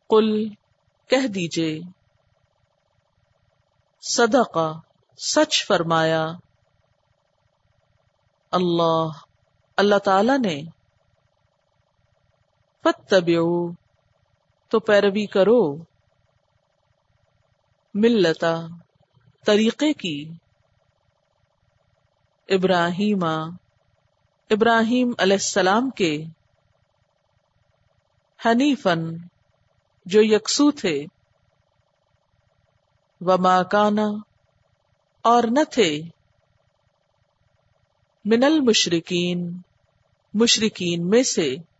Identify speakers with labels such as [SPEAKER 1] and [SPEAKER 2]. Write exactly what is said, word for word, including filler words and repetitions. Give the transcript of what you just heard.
[SPEAKER 1] कुल कह दीजिए, सदका सच फरमाया, अल्लाह अल्लाह ताला ने, फत्तबिऊ तो पैरवी करो, मिल्लता तरीके की, इब्राहीमा इब्राहीम अलैहिस्सलाम के, हनीफन जो यकसू थे, वमा काना और न थे, मिनल मुशरिकीन मुशरिकीन में से,